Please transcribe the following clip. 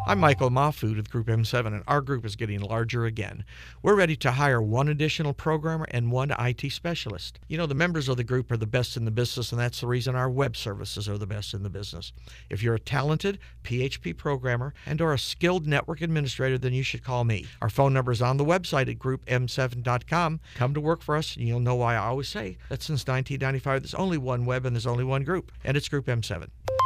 I'm Michael Mahfood with Group M7, and our group is getting larger again. We're ready to hire one additional programmer and one IT specialist. You know, the members of the group are the best in the business, and that's the reason our web services are the best in the business. If you're a talented PHP programmer and or a skilled network administrator, then you should call me. Our phone number is on the website at groupm7.com. Come to work for us, and you'll know why I always say that since 1995, there's only one web and there's only one group, and it's Group M7.